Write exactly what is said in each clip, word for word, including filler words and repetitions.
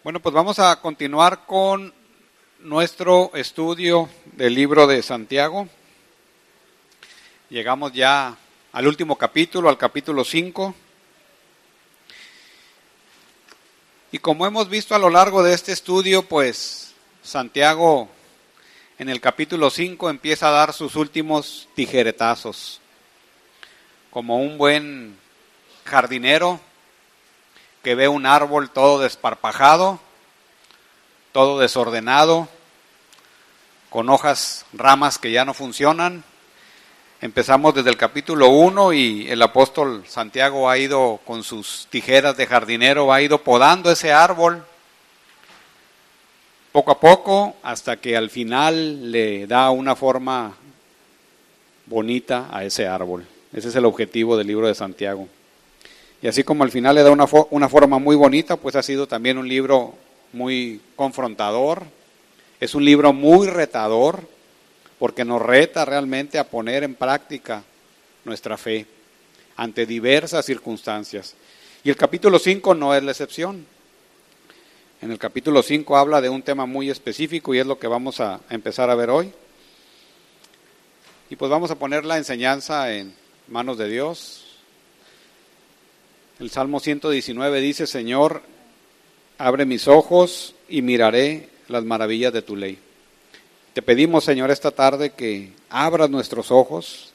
Bueno, pues vamos a continuar con nuestro estudio del libro de Santiago. Llegamos ya al último capítulo, al capítulo cinco. Y como hemos visto a lo largo de este estudio, pues Santiago en el capítulo cinco empieza a dar sus últimos tijeretazos. Como un buen jardinero que ve un árbol todo desparpajado, todo desordenado, con hojas, ramas que ya no funcionan. Empezamos desde el capítulo uno y el apóstol Santiago ha ido con sus tijeras de jardinero, ha ido podando ese árbol poco a poco hasta que al final le da una forma bonita a ese árbol. Ese es el objetivo del libro de Santiago. Y así como al final le da una, fo- una forma muy bonita, pues ha sido también un libro muy confrontador. Es un libro muy retador, porque nos reta realmente a poner en práctica nuestra fe ante diversas circunstancias. Y el capítulo cinco no es la excepción. En el capítulo cinco habla de un tema muy específico y es lo que vamos a empezar a ver hoy. Y pues vamos a poner la enseñanza en manos de Dios. El Salmo ciento diecinueve dice: Señor, abre mis ojos y miraré las maravillas de tu ley. Te pedimos, Señor, esta tarde que abras nuestros ojos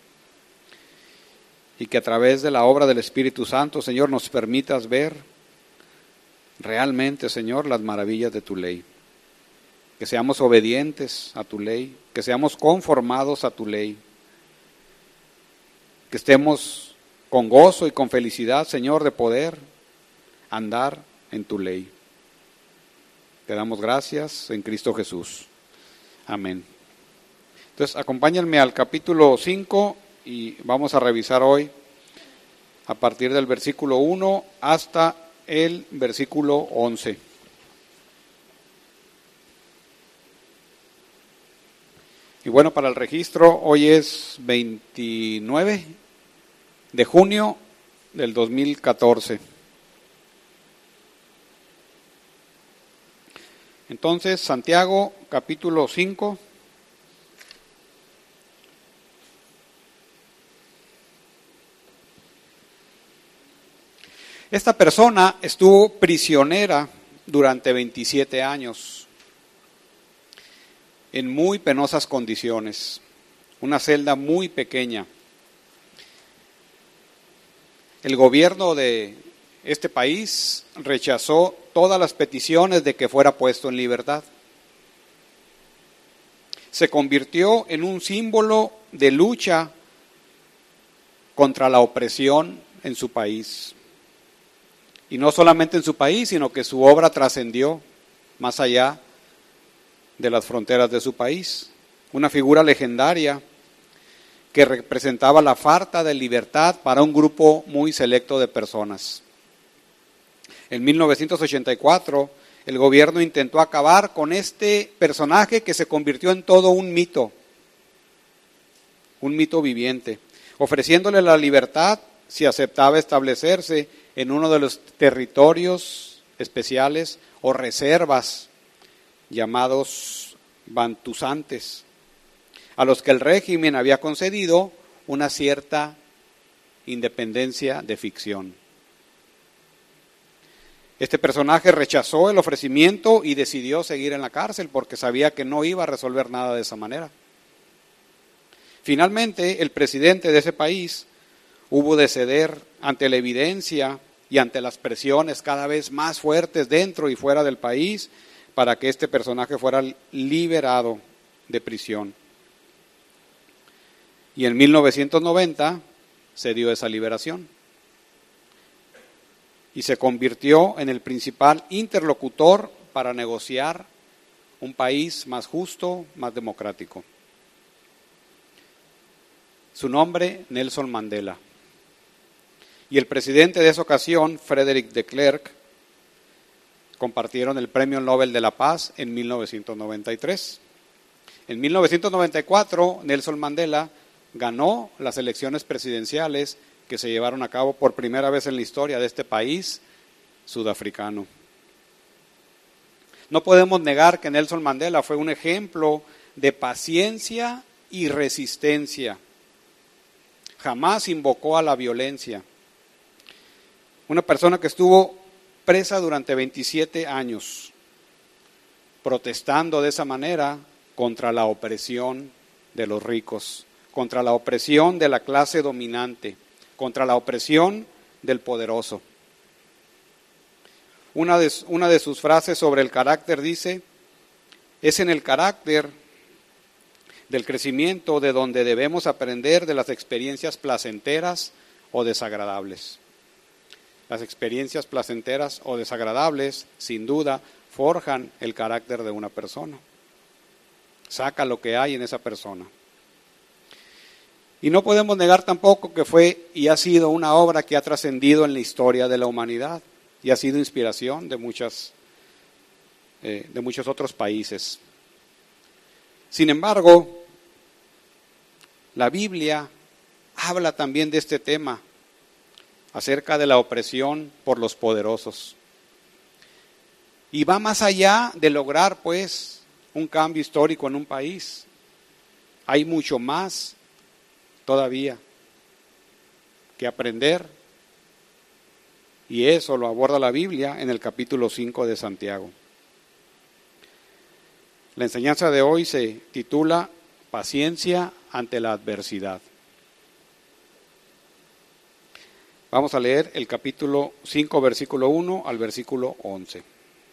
y que a través de la obra del Espíritu Santo, Señor, nos permitas ver realmente, Señor, las maravillas de tu ley. Que seamos obedientes a tu ley, que seamos conformados a tu ley, que estemos con gozo y con felicidad, Señor, de poder andar en tu ley. Te damos gracias en Cristo Jesús. Amén. Entonces, acompáñenme al capítulo cinco y vamos a revisar hoy a partir del versículo uno hasta el versículo once. Y bueno, para el registro, hoy es veintinueve de junio del dos mil catorce. Entonces, Santiago, capítulo cinco. Esta persona estuvo prisionera durante veintisiete años, en muy penosas condiciones, una celda muy pequeña. El gobierno de este país rechazó todas las peticiones de que fuera puesto en libertad. Se convirtió en un símbolo de lucha contra la opresión en su país. Y no solamente en su país, sino que su obra trascendió más allá de las fronteras de su país. Una figura legendaria que representaba la falta de libertad para un grupo muy selecto de personas. En mil novecientos ochenta y cuatro, el gobierno intentó acabar con este personaje que se convirtió en todo un mito, un mito viviente, ofreciéndole la libertad si aceptaba establecerse en uno de los territorios especiales o reservas llamados bantusantes, a los que el régimen había concedido una cierta independencia de ficción. Este personaje rechazó el ofrecimiento y decidió seguir en la cárcel porque sabía que no iba a resolver nada de esa manera. Finalmente, el presidente de ese país hubo de ceder ante la evidencia y ante las presiones cada vez más fuertes dentro y fuera del país para que este personaje fuera liberado de prisión. Y en mil novecientos noventa se dio esa liberación y se convirtió en el principal interlocutor para negociar un país más justo, más democrático. Su nombre, Nelson Mandela. Y el presidente de esa ocasión, Frederick de Klerk, compartieron el Premio Nobel de la Paz en mil novecientos noventa y tres. En mil novecientos noventa y cuatro, Nelson Mandela ganó las elecciones presidenciales que se llevaron a cabo por primera vez en la historia de este país sudafricano. No podemos negar que Nelson Mandela fue un ejemplo de paciencia y resistencia. Jamás invocó a la violencia. Una persona que estuvo presa durante veintisiete años, protestando de esa manera contra la opresión de los ricos, contra la opresión de la clase dominante, contra la opresión del poderoso. Una de, una de sus frases sobre el carácter dice: es en el carácter del crecimiento de donde debemos aprender de las experiencias placenteras o desagradables. Las experiencias placenteras o desagradables, sin duda, forjan el carácter de una persona. Saca lo que hay en esa persona. Y no podemos negar tampoco que fue y ha sido una obra que ha trascendido en la historia de la humanidad y ha sido inspiración de muchas, eh, de muchos otros países. Sin embargo, la Biblia habla también de este tema, acerca de la opresión por los poderosos. Y va más allá de lograr, pues, un cambio histórico en un país. Hay mucho más todavía que aprender, y eso lo aborda la Biblia en el capítulo cinco de Santiago. La enseñanza de hoy se titula Paciencia ante la adversidad. Vamos a leer el capítulo cinco, versículo uno al versículo once.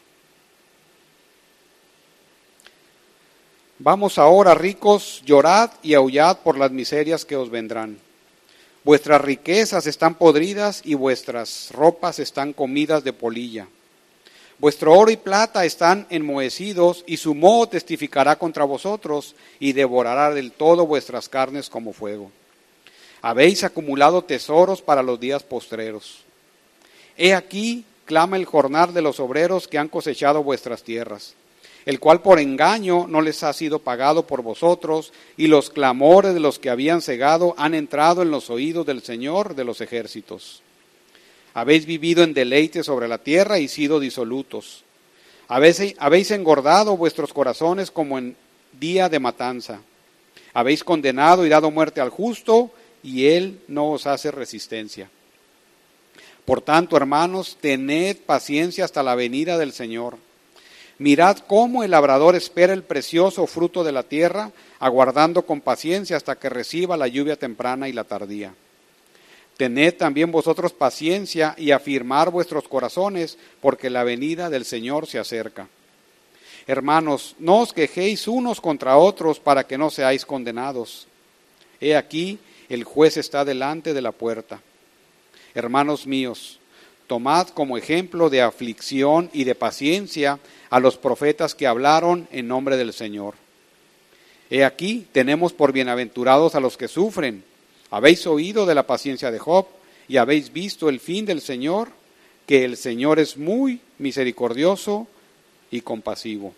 Vamos ahora, ricos, llorad y aullad por las miserias que os vendrán. Vuestras riquezas están podridas y vuestras ropas están comidas de polilla. Vuestro oro y plata están enmohecidos y su moho testificará contra vosotros y devorará del todo vuestras carnes como fuego. Habéis acumulado tesoros para los días postreros. He aquí, clama el jornal de los obreros que han cosechado vuestras tierras, el cual por engaño no les ha sido pagado por vosotros, y los clamores de los que habían cegado han entrado en los oídos del Señor de los ejércitos. Habéis vivido en deleite sobre la tierra y sido disolutos. Habéis, habéis engordado vuestros corazones como en día de matanza. Habéis condenado y dado muerte al justo, y él no os hace resistencia. Por tanto, hermanos, tened paciencia hasta la venida del Señor. Mirad cómo el labrador espera el precioso fruto de la tierra, aguardando con paciencia hasta que reciba la lluvia temprana y la tardía. Tened también vosotros paciencia y afirmar vuestros corazones, porque la venida del Señor se acerca. Hermanos, no os quejéis unos contra otros para que no seáis condenados. He aquí, el juez está delante de la puerta. Hermanos míos, tomad como ejemplo de aflicción y de paciencia a los profetas que hablaron en nombre del Señor. He aquí, tenemos por bienaventurados a los que sufren. Habéis oído de la paciencia de Job y habéis visto el fin del Señor, que el Señor es muy misericordioso y compasivo.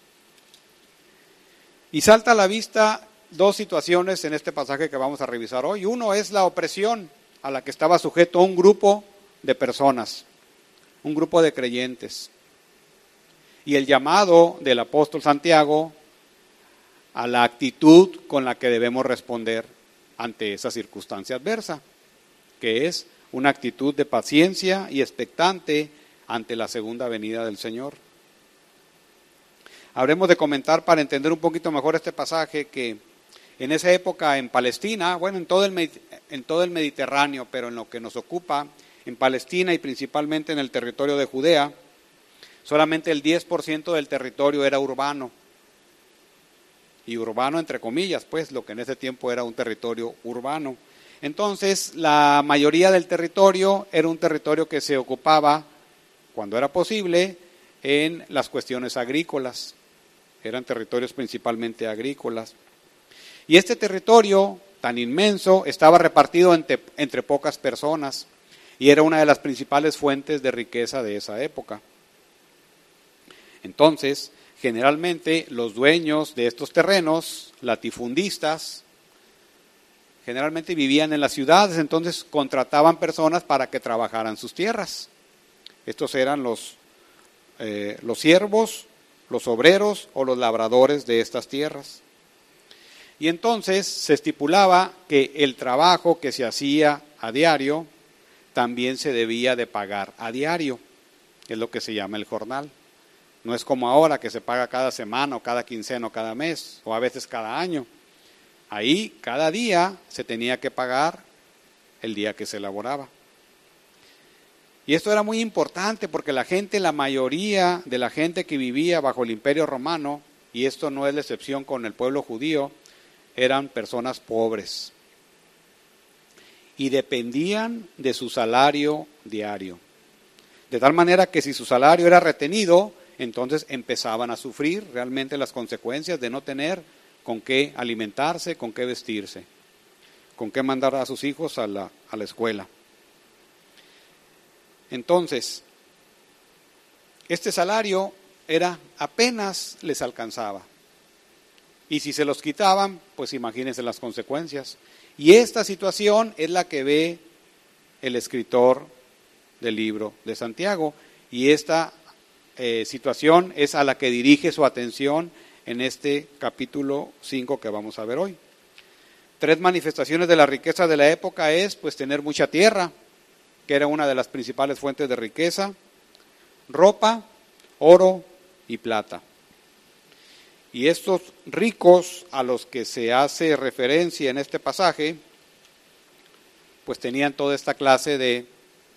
Y salta a la vista dos situaciones en este pasaje que vamos a revisar hoy. Uno es la opresión a la que estaba sujeto un grupo de personas, un grupo de creyentes. Y el llamado del apóstol Santiago a la actitud con la que debemos responder ante esa circunstancia adversa, que es una actitud de paciencia y expectante ante la segunda venida del Señor. Habremos de comentar para entender un poquito mejor este pasaje que en esa época en Palestina, bueno, en todo el, en todo el Mediterráneo, pero en lo que nos ocupa, en Palestina y principalmente en el territorio de Judea, solamente el diez por ciento del territorio era urbano. Y urbano entre comillas, pues, lo que en ese tiempo era un territorio urbano. Entonces, la mayoría del territorio era un territorio que se ocupaba, cuando era posible, en las cuestiones agrícolas. Eran territorios principalmente agrícolas. Y este territorio tan inmenso estaba repartido entre, entre pocas personas y era una de las principales fuentes de riqueza de esa época. Entonces, generalmente los dueños de estos terrenos, latifundistas, generalmente vivían en las ciudades, entonces contrataban personas para que trabajaran sus tierras. Estos eran los, eh, los siervos los obreros o los labradores de estas tierras. Y entonces se estipulaba que el trabajo que se hacía a diario también se debía de pagar a diario, es lo que se llama el jornal. No es como ahora que se paga cada semana o cada quincena o cada mes o a veces cada año. Ahí cada día se tenía que pagar el día que se elaboraba. Y esto era muy importante porque la gente, la mayoría de la gente que vivía bajo el Imperio Romano, y esto no es la excepción con el pueblo judío, eran personas pobres y dependían de su salario diario. De tal manera que si su salario era retenido, entonces empezaban a sufrir realmente las consecuencias de no tener con qué alimentarse, con qué vestirse, con qué mandar a sus hijos a la, a la escuela. Entonces, este salario era apenas les alcanzaba. Y si se los quitaban, pues imagínense las consecuencias. Y esta situación es la que ve el escritor del libro de Santiago. Y esta eh, situación es a la que dirige su atención en este capítulo cinco que vamos a ver hoy. Tres manifestaciones de la riqueza de la época es pues tener mucha tierra, que era una de las principales fuentes de riqueza, ropa, oro y plata. Y estos ricos a los que se hace referencia en este pasaje, pues tenían toda esta clase de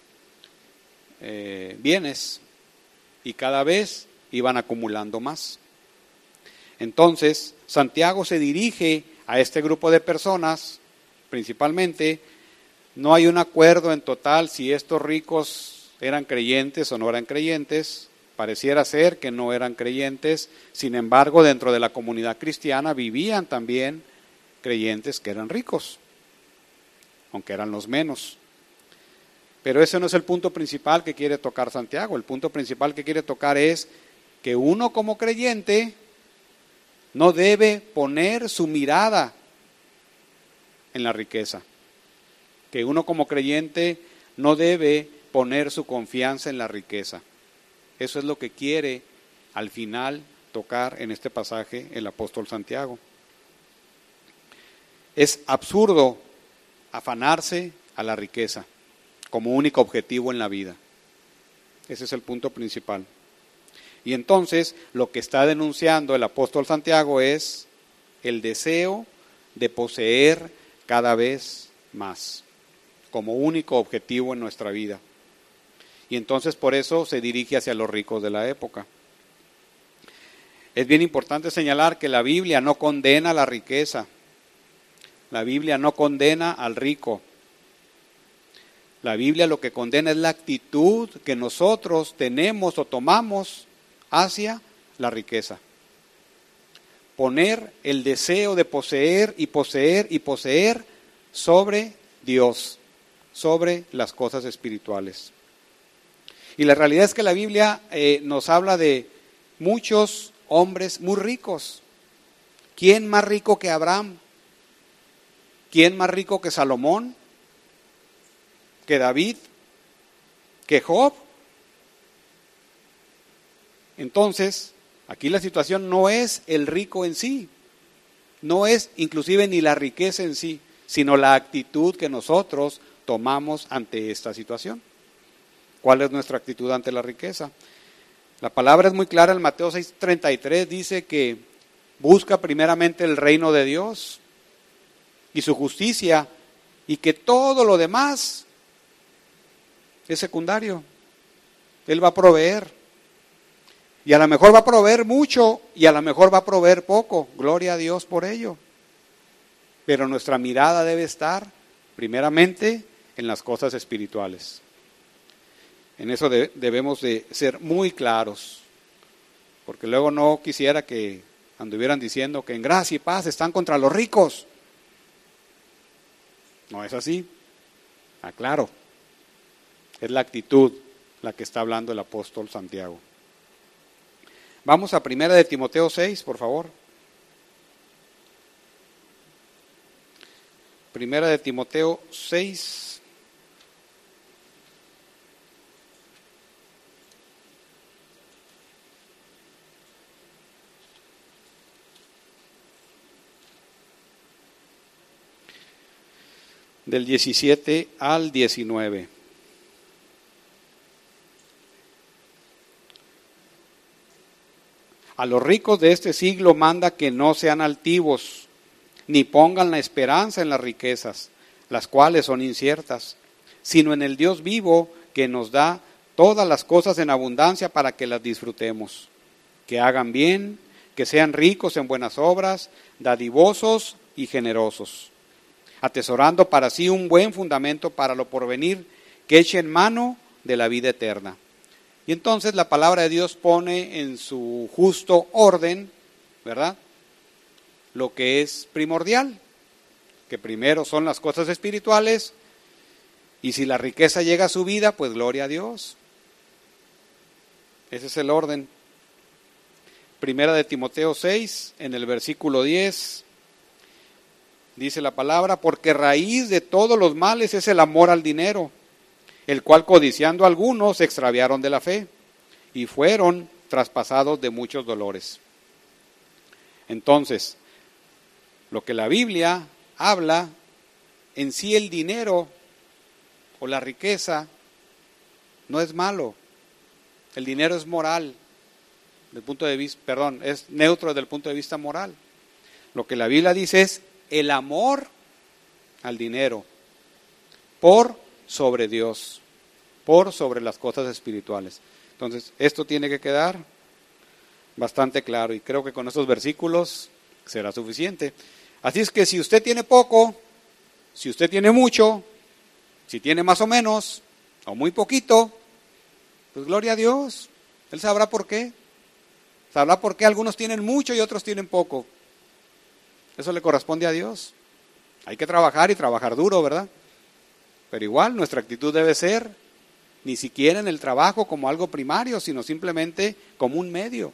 eh, bienes y cada vez iban acumulando más. Entonces, Santiago se dirige a este grupo de personas, principalmente. No hay un acuerdo en total si estos ricos eran creyentes o no eran creyentes. Pareciera ser que no eran creyentes, sin embargo, dentro de la comunidad cristiana vivían también creyentes que eran ricos, aunque eran los menos. Pero ese no es el punto principal que quiere tocar Santiago. El punto principal que quiere tocar es que uno como creyente no debe poner su mirada en la riqueza. Que uno como creyente no debe poner su confianza en la riqueza. Eso es lo que quiere al final tocar en este pasaje el apóstol Santiago. Es absurdo afanarse a la riqueza como único objetivo en la vida. Ese es el punto principal. Y entonces lo que está denunciando el apóstol Santiago es el deseo de poseer cada vez más como único objetivo en nuestra vida. Y entonces por eso se dirige hacia los ricos de la época. Es bien importante señalar que la Biblia no condena la riqueza. La Biblia no condena al rico. La Biblia lo que condena es la actitud que nosotros tenemos o tomamos hacia la riqueza. Poner el deseo de poseer y poseer y poseer sobre Dios, sobre las cosas espirituales. Y la realidad es que la Biblia eh, nos habla de muchos hombres muy ricos. ¿Quién más rico que Abraham? ¿Quién más rico que Salomón? ¿Que David? ¿Que Job? Entonces, aquí la situación no es el rico en sí, no es inclusive ni la riqueza en sí, sino la actitud que nosotros tomamos ante esta situación. ¿Cuál es nuestra actitud ante la riqueza? La palabra es muy clara en Mateo seis treinta y tres, dice que busca primeramente el reino de Dios y su justicia, y que todo lo demás es secundario. Él va a proveer. Y a lo mejor va a proveer mucho y a lo mejor va a proveer poco. Gloria a Dios por ello. Pero nuestra mirada debe estar primeramente en las cosas espirituales. En eso de, debemos de ser muy claros. Porque luego no quisiera que anduvieran diciendo que en gracia y paz están contra los ricos. No es así. Aclaro. Es la actitud la que está hablando el apóstol Santiago. Vamos a primera de Timoteo seis, por favor. Primera de Timoteo seis. del diecisiete al diecinueve. A los ricos de este siglo manda que no sean altivos, ni pongan la esperanza en las riquezas, las cuales son inciertas, sino en el Dios vivo que nos da todas las cosas en abundancia para que las disfrutemos. Que hagan bien, que sean ricos en buenas obras, dadivosos y generosos, atesorando para sí un buen fundamento para lo porvenir, que echen mano de la vida eterna. Y entonces la palabra de Dios pone en su justo orden, ¿verdad?, lo que es primordial, que primero son las cosas espirituales, y si la riqueza llega a su vida, pues gloria a Dios. Ese es el orden. Primera de Timoteo seis, en el versículo diez, dice la palabra: porque raíz de todos los males es el amor al dinero, el cual codiciando algunos se extraviaron de la fe y fueron traspasados de muchos dolores. Entonces, lo que la Biblia habla, en sí el dinero o la riqueza no es malo. El dinero es moral, del punto de vista, perdón, es neutro desde el punto de vista moral. Lo que la Biblia dice es el amor al dinero por sobre Dios, por sobre las cosas espirituales. Entonces, esto tiene que quedar bastante claro, y creo que con estos versículos será suficiente. Así es que si usted tiene poco, si usted tiene mucho, si tiene más o menos, o muy poquito, pues gloria a Dios. Él sabrá por qué. Sabrá por qué algunos tienen mucho y otros tienen poco. Eso le corresponde a Dios. Hay que trabajar y trabajar duro, ¿verdad? Pero igual nuestra actitud debe ser ni siquiera en el trabajo como algo primario, sino simplemente como un medio.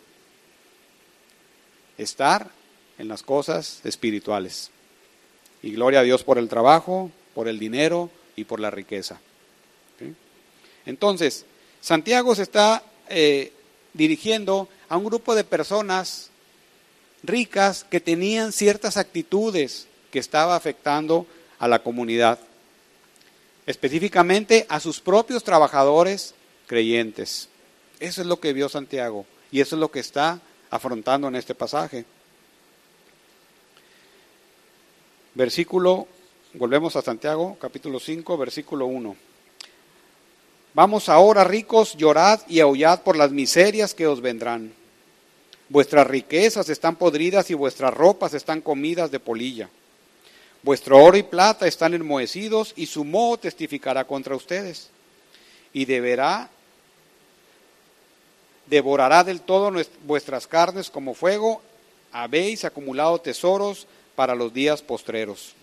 Estar en las cosas espirituales. Y gloria a Dios por el trabajo, por el dinero y por la riqueza. ¿Sí? Entonces, Santiago se está eh, dirigiendo a un grupo de personas ricas que tenían ciertas actitudes que estaba afectando a la comunidad, específicamente a sus propios trabajadores creyentes. Eso es lo que vio Santiago y eso es lo que está afrontando en este pasaje. Versículo, volvemos a Santiago, capítulo cinco, versículo uno. Vamos ahora, ricos, llorad y aullad por las miserias que os vendrán. Vuestras riquezas están podridas y vuestras ropas están comidas de polilla. Vuestro oro y plata están enmohecidos y su moho testificará contra ustedes. Y deberá, devorará del todo vuestras carnes como fuego. Habéis acumulado tesoros para los días postreros.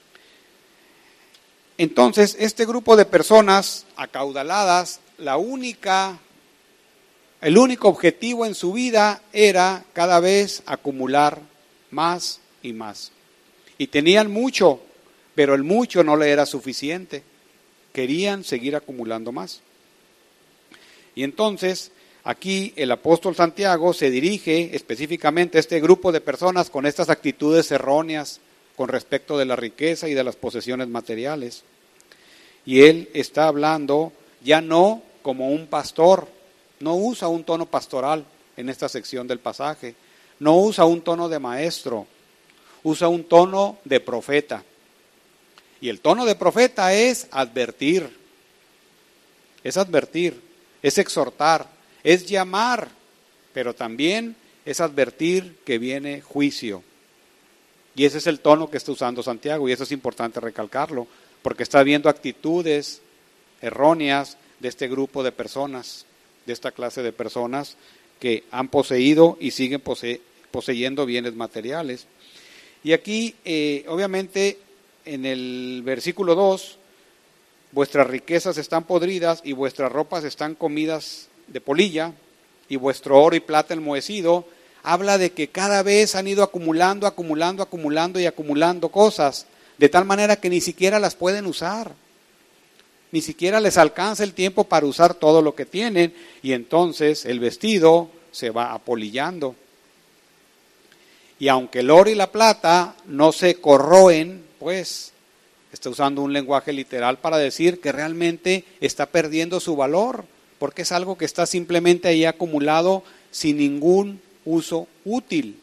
Entonces, este grupo de personas acaudaladas, la única, el único objetivo en su vida era cada vez acumular más y más. Y tenían mucho, pero el mucho no le era suficiente. Querían seguir acumulando más. Y entonces, aquí el apóstol Santiago se dirige específicamente a este grupo de personas con estas actitudes erróneas con respecto de la riqueza y de las posesiones materiales. Y él está hablando ya no como un pastor, no usa un tono pastoral en esta sección del pasaje, no usa un tono de maestro, usa un tono de profeta. Y el tono de profeta es advertir, es advertir, es exhortar, es llamar, pero también es advertir que viene juicio. Y ese es el tono que está usando Santiago, y eso es importante recalcarlo, porque está viendo actitudes erróneas de este grupo de personas, de esta clase de personas que han poseído y siguen pose- poseyendo bienes materiales. Y aquí, eh, obviamente, en el versículo dos, vuestras riquezas están podridas y vuestras ropas están comidas de polilla y vuestro oro y plata enmohecido, habla de que cada vez han ido acumulando, acumulando, acumulando y acumulando cosas, de tal manera que ni siquiera las pueden usar, ni siquiera les alcanza el tiempo para usar todo lo que tienen, y entonces el vestido se va apolillando. Y aunque el oro y la plata no se corroen, pues Está usando un lenguaje literal para decir que realmente está perdiendo su valor, porque es algo que está simplemente ahí acumulado sin ningún uso útil.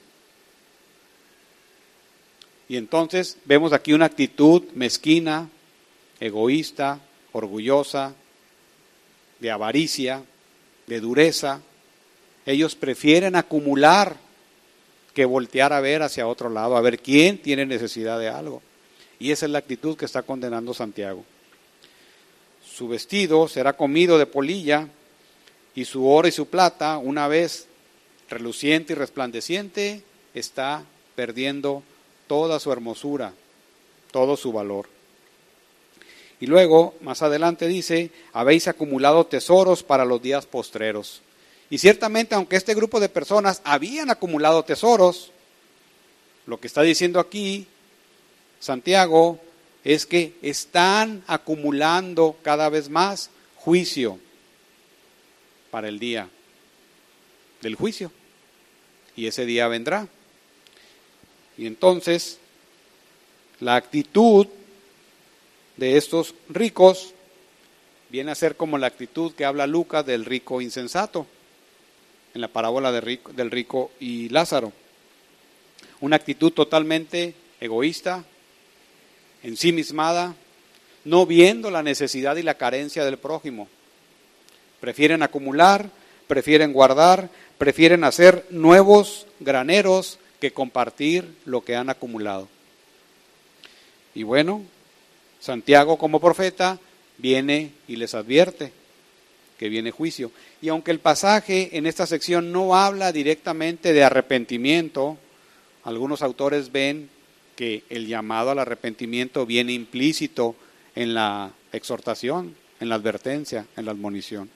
Y entonces vemos aquí una actitud mezquina, egoísta, orgullosa, de avaricia, de dureza. Ellos prefieren acumular que voltear a ver hacia otro lado, a ver quién tiene necesidad de algo. Y esa es la actitud que está condenando Santiago. Su vestido será comido de polilla, y su oro y su plata, una vez reluciente y resplandeciente, está perdiendo toda su hermosura, todo su valor. Y luego, más adelante dice, habéis acumulado tesoros para los días postreros. Y ciertamente, aunque este grupo de personas habían acumulado tesoros, lo que está diciendo aquí Santiago es que están acumulando cada vez más juicio para el día del juicio. Y ese día vendrá. Y entonces, la actitud de estos ricos viene a ser como la actitud que habla Lucas del rico insensato, en la parábola de rico, del rico y Lázaro. Una actitud totalmente egoísta, ensimismada, no viendo la necesidad y la carencia del prójimo. Prefieren acumular, prefieren guardar, prefieren hacer nuevos graneros que compartir lo que han acumulado. Y bueno, Santiago como profeta viene y les advierte que viene juicio. Y aunque el pasaje en esta sección no habla directamente de arrepentimiento, algunos autores ven que el llamado al arrepentimiento viene implícito en la exhortación, en la advertencia, en la admonición.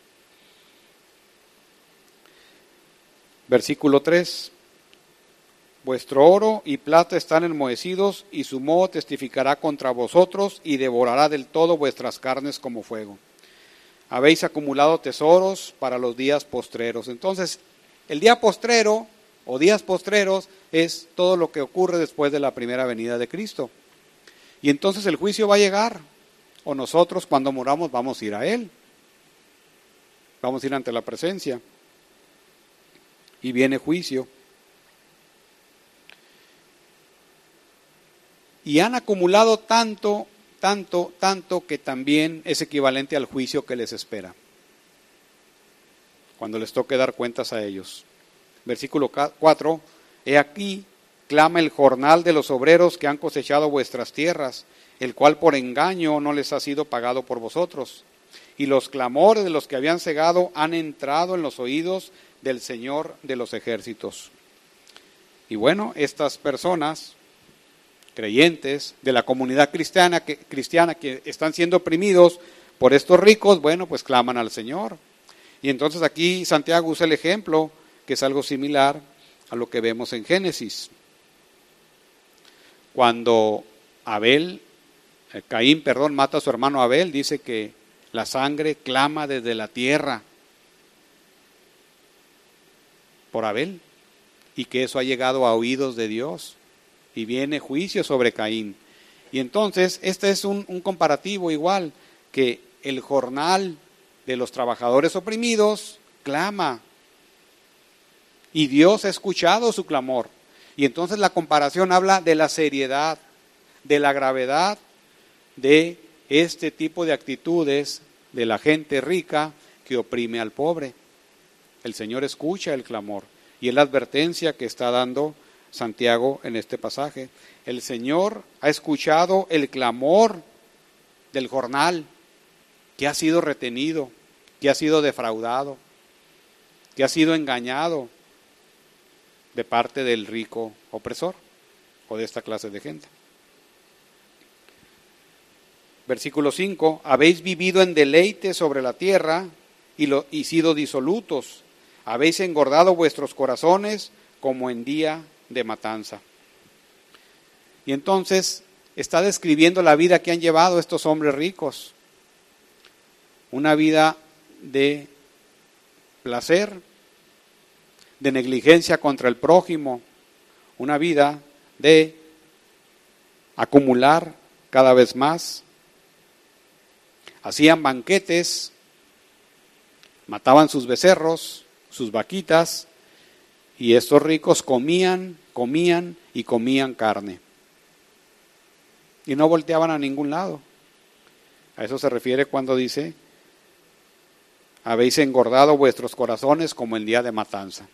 Versículo tres. Vuestro oro y plata están enmohecidos, y su moho testificará contra vosotros, y devorará del todo vuestras carnes como fuego. Habéis acumulado tesoros para los días postreros. Entonces, el día postrero o días postreros es todo lo que ocurre después de la primera venida de Cristo. Y entonces el juicio va a llegar, o nosotros cuando muramos vamos a ir a Él. Vamos a ir ante la presencia. Y viene juicio. Y han acumulado tanto, tanto, tanto que también es equivalente al juicio que les espera, cuando les toque dar cuentas a ellos. Versículo cuatro, he aquí, clama el jornal de los obreros que han cosechado vuestras tierras, el cual por engaño no les ha sido pagado por vosotros. Y los clamores de los que habían cegado han entrado en los oídos del Señor de los ejércitos. Y bueno, estas personas creyentes de la comunidad cristiana que, cristiana que están siendo oprimidos por estos ricos, bueno, pues claman al Señor. Y entonces aquí Santiago usa el ejemplo, que es algo similar a lo que vemos en Génesis. Cuando Abel, eh, Caín, perdón, mata a su hermano Abel, dice que la sangre clama desde la tierra por Abel, y que eso ha llegado a oídos de Dios. Y viene juicio sobre Caín. Y entonces, este es un, un comparativo igual, que el jornal de los trabajadores oprimidos clama. Y Dios ha escuchado su clamor. Y entonces la comparación habla de la seriedad, de la gravedad de este tipo de actitudes de la gente rica que oprime al pobre. El Señor escucha el clamor. Y es la advertencia que está dando Santiago en este pasaje. El Señor ha escuchado el clamor del jornal que ha sido retenido, que ha sido defraudado, que ha sido engañado de parte del rico opresor o de esta clase de gente. Versículo cinco, habéis vivido en deleite sobre la tierra y, lo, y sido disolutos, habéis engordado vuestros corazones como en día de matanza. Y entonces está describiendo la vida que han llevado estos hombres ricos. Una vida de placer, de negligencia contra el prójimo, una vida de acumular cada vez más. Hacían banquetes, mataban sus becerros, sus vaquitas, y estos ricos comían, comían y comían carne. Y no volteaban a ningún lado. A eso se refiere cuando dice: habéis engordado vuestros corazones como el día de matanza.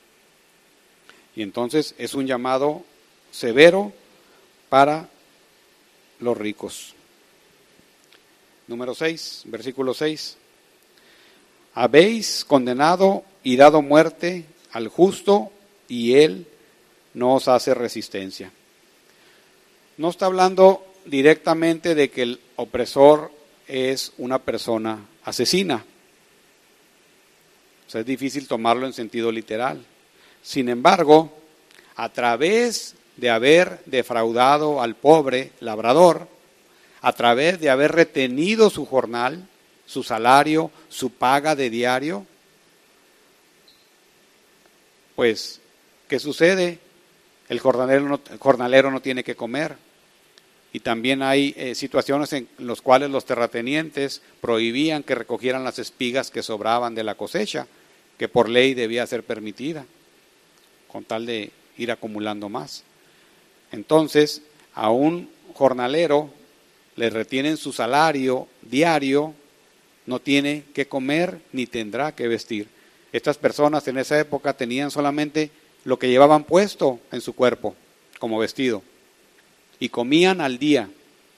Y entonces es un llamado severo para los ricos. Número seis, versículo seis. Habéis condenado y dado muerte al justo, y él no os hace resistencia. No está hablando directamente de que el opresor es una persona asesina. O sea, es difícil tomarlo en sentido literal. Sin embargo, a través de haber defraudado al pobre labrador, a través de haber retenido su jornal, su salario, su paga de diario, pues, ¿qué sucede? El jornalero no, el jornalero no tiene que comer. Y también hay eh, situaciones en las cuales los terratenientes prohibían que recogieran las espigas que sobraban de la cosecha, que por ley debía ser permitida, con tal de ir acumulando más. Entonces, a un jornalero le retienen su salario diario, no tiene que comer ni tendrá que vestir. Estas personas en esa época tenían solamente lo que llevaban puesto en su cuerpo como vestido y comían al día.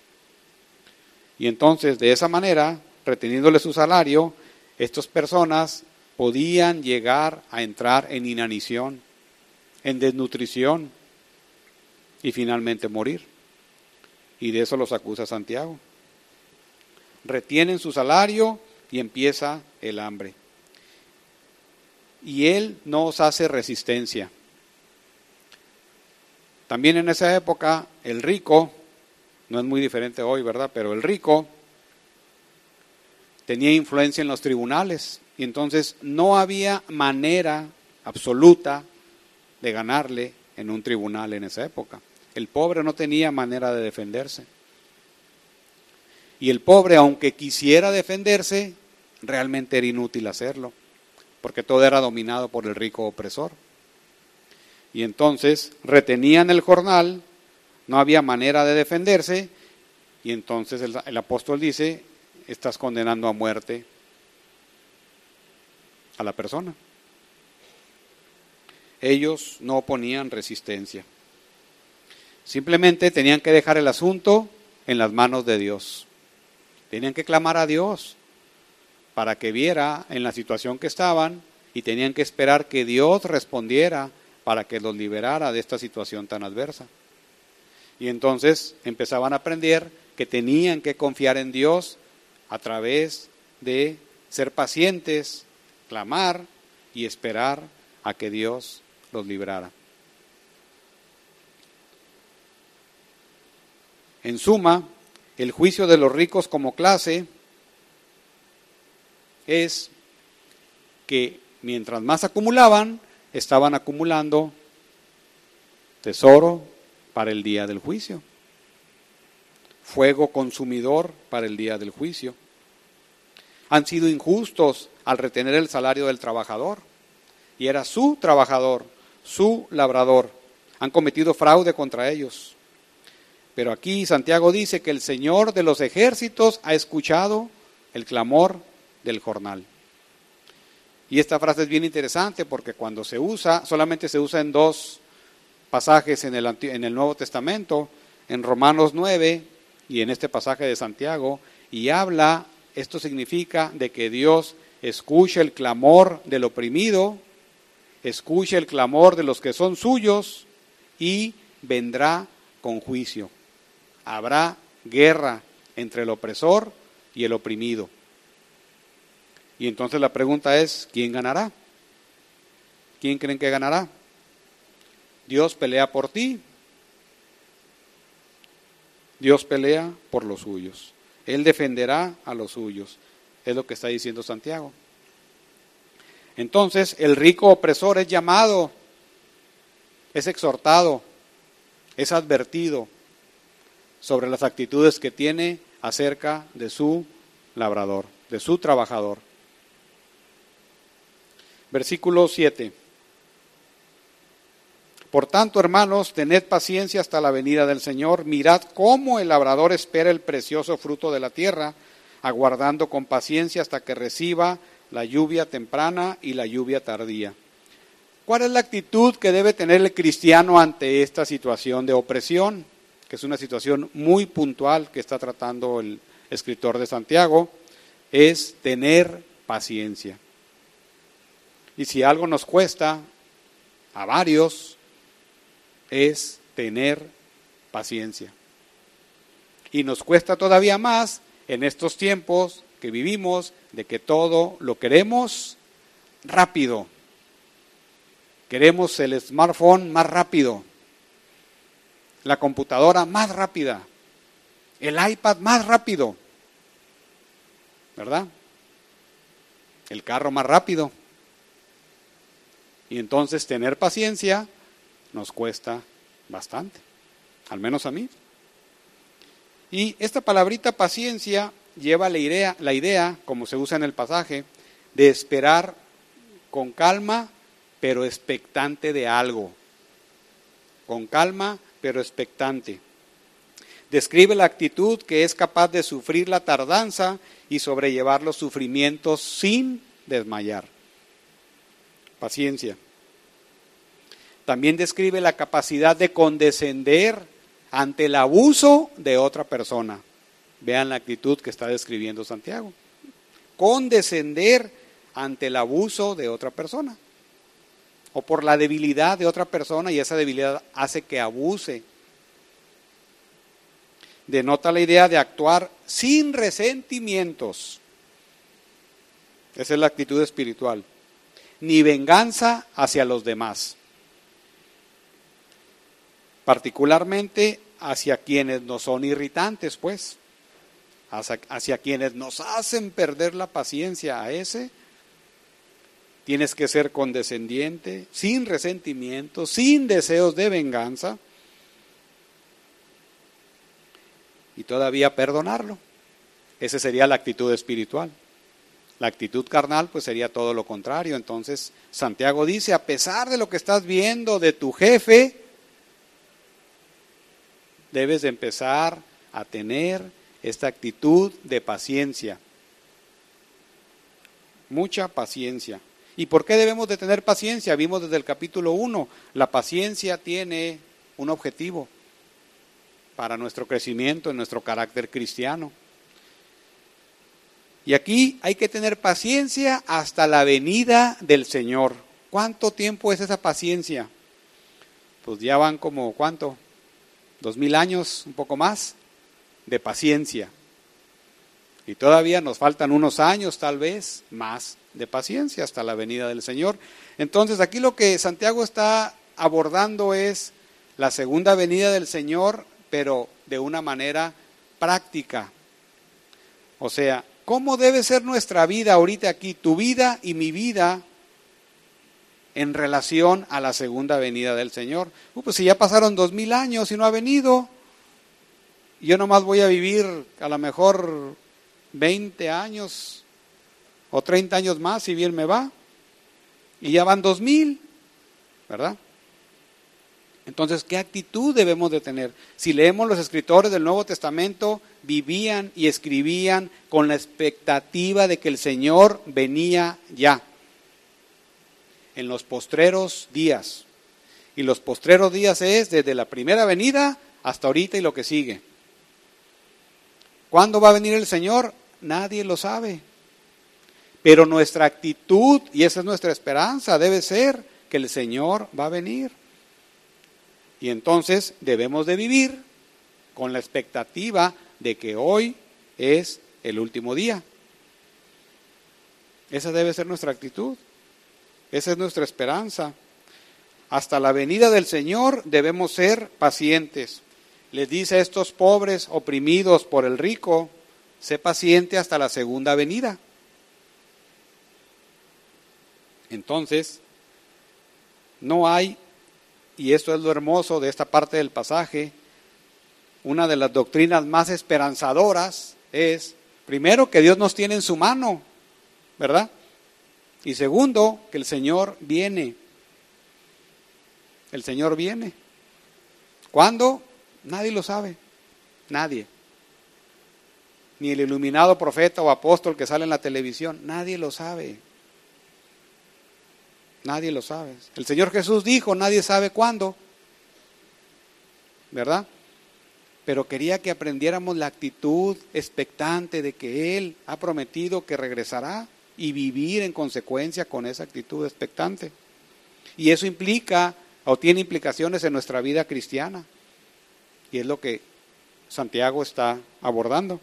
Y entonces, de esa manera, reteniéndole su salario, estas personas podían llegar a entrar en inanición, en desnutrición y finalmente morir. Y de eso los acusa Santiago. Retienen su salario y empieza el hambre. Y él no os hace resistencia. También en esa época el rico, no es muy diferente hoy, ¿verdad? Pero el rico tenía influencia en los tribunales y entonces no había manera absoluta de ganarle en un tribunal en esa época. El pobre no tenía manera de defenderse. Y el pobre, aunque quisiera defenderse, realmente era inútil hacerlo, porque todo era dominado por el rico opresor. Y entonces retenían el jornal, no había manera de defenderse, y entonces el, el apóstol dice: estás condenando a muerte a la persona. Ellos no oponían resistencia. Simplemente tenían que dejar el asunto en las manos de Dios. Tenían que clamar a Dios para que viera en la situación que estaban y tenían que esperar que Dios respondiera para que los liberara de esta situación tan adversa. Y entonces empezaban a aprender que tenían que confiar en Dios a través de ser pacientes, clamar y esperar a que Dios los librara. En suma, el juicio de los ricos como clase es que mientras más acumulaban, estaban acumulando tesoro para el día del juicio, fuego consumidor para el día del juicio. Han sido injustos al retener el salario del trabajador, y era su trabajador, su labrador. Han cometido fraude contra ellos. Pero aquí Santiago dice que el Señor de los ejércitos ha escuchado el clamor del jornal. Y esta frase es bien interesante porque cuando se usa, solamente se usa en dos pasajes en el, en el Nuevo Testamento, en Romanos nueve y en este pasaje de Santiago, y habla, esto significa de que Dios escucha el clamor del oprimido, escucha el clamor de los que son suyos y vendrá con juicio. Habrá guerra entre el opresor y el oprimido. Y entonces la pregunta es, ¿quién ganará? ¿Quién creen que ganará? Dios pelea por ti. Dios pelea por los suyos. Él defenderá a los suyos. Es lo que está diciendo Santiago. Entonces, el rico opresor es llamado, es exhortado, es advertido sobre las actitudes que tiene acerca de su labrador, de su trabajador. Versículo siete. Por tanto, hermanos, tened paciencia hasta la venida del Señor. Mirad cómo el labrador espera el precioso fruto de la tierra, aguardando con paciencia hasta que reciba la lluvia temprana y la lluvia tardía. ¿Cuál es la actitud que debe tener el cristiano ante esta situación de opresión? Que es una situación muy puntual que está tratando el escritor de Santiago, es tener paciencia. Y si algo nos cuesta a varios, es tener paciencia. Y nos cuesta todavía más en estos tiempos que vivimos, de que todo lo queremos rápido. Queremos el smartphone más rápido, la computadora más rápida, el iPad más rápido, ¿verdad? El carro más rápido. Y entonces tener paciencia nos cuesta bastante, al menos a mí. Y esta palabrita paciencia lleva la idea, la idea, como se usa en el pasaje, de esperar con calma, pero expectante de algo. Con calma, pero expectante. Describe la actitud que es capaz de sufrir la tardanza y sobrellevar los sufrimientos sin desmayar. Paciencia. También describe la capacidad de condescender ante el abuso de otra persona. Vean la actitud que está describiendo Santiago. Condescender ante el abuso de otra persona. O por la debilidad de otra persona, y esa debilidad hace que abuse. Denota la idea de actuar sin resentimientos. Esa es la actitud espiritual. Ni venganza hacia los demás. Particularmente hacia quienes nos son irritantes, pues. Hacia, hacia quienes nos hacen perder la paciencia. A ese tienes que ser condescendiente, sin resentimiento, sin deseos de venganza. Y todavía perdonarlo. Esa sería la actitud espiritual. La actitud carnal pues sería todo lo contrario. Entonces Santiago dice, a pesar de lo que estás viendo de tu jefe, debes de empezar a tener esta actitud de paciencia. Mucha paciencia. ¿Y por qué debemos de tener paciencia? Vimos desde el capítulo uno, la paciencia tiene un objetivo para nuestro crecimiento en nuestro carácter cristiano. Y aquí hay que tener paciencia hasta la venida del Señor. ¿Cuánto tiempo es esa paciencia? Pues ya van como, ¿cuánto? Dos mil años, un poco más, de paciencia. Y todavía nos faltan unos años, tal vez, más de paciencia hasta la venida del Señor. Entonces aquí lo que Santiago está abordando es la segunda venida del Señor, pero de una manera práctica. O sea, ¿cómo debe ser nuestra vida ahorita aquí, tu vida y mi vida, en relación a la segunda venida del Señor? Uh, pues si ya pasaron dos mil años y no ha venido, yo nomás voy a vivir a lo mejor veinte años o treinta años más, si bien me va, y ya van dos mil, ¿verdad? Entonces, ¿qué actitud debemos de tener? Si leemos los escritores del Nuevo Testamento, vivían y escribían con la expectativa de que el Señor venía ya, en los postreros días. Y los postreros días es desde la primera venida hasta ahorita y lo que sigue. ¿Cuándo va a venir el Señor? Nadie lo sabe. Pero nuestra actitud, y esa es nuestra esperanza, debe ser que el Señor va a venir. Y entonces debemos de vivir con la expectativa de que hoy es el último día. Esa debe ser nuestra actitud. Esa es nuestra esperanza. Hasta la venida del Señor debemos ser pacientes. Les dice a estos pobres oprimidos por el rico, sé paciente hasta la segunda venida. Entonces, no hay, y esto es lo hermoso de esta parte del pasaje, una de las doctrinas más esperanzadoras es, primero, que Dios nos tiene en su mano, ¿verdad? Y segundo, que el Señor viene. El Señor viene. ¿Cuándo? Nadie lo sabe. Nadie. Ni el iluminado profeta o apóstol que sale en la televisión. Nadie lo sabe. Nadie lo sabe. El Señor Jesús dijo, nadie sabe cuándo. ¿Verdad? Pero quería que aprendiéramos la actitud expectante de que Él ha prometido que regresará y vivir en consecuencia con esa actitud expectante. Y eso implica o tiene implicaciones en nuestra vida cristiana. Y es lo que Santiago está abordando.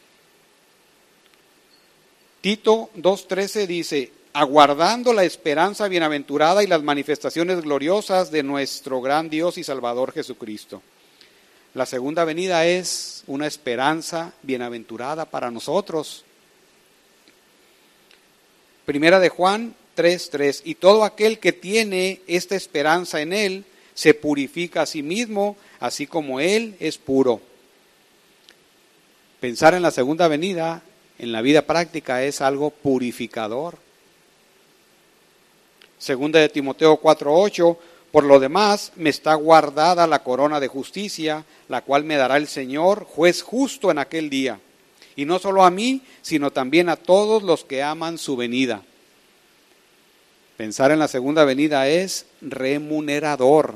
Tito dos trece dice, aguardando la esperanza bienaventurada y las manifestaciones gloriosas de nuestro gran Dios y Salvador Jesucristo. La segunda venida es una esperanza bienaventurada para nosotros. Primera de Juan tres tres, y todo aquel que tiene esta esperanza en Él se purifica a sí mismo, así como Él es puro. Pensar en la segunda venida en la vida práctica es algo purificador. Segunda de Timoteo cuatro ocho, por lo demás me está guardada la corona de justicia, la cual me dará el Señor, juez justo en aquel día. Y no solo a mí, sino también a todos los que aman su venida. Pensar en la segunda venida es remunerador.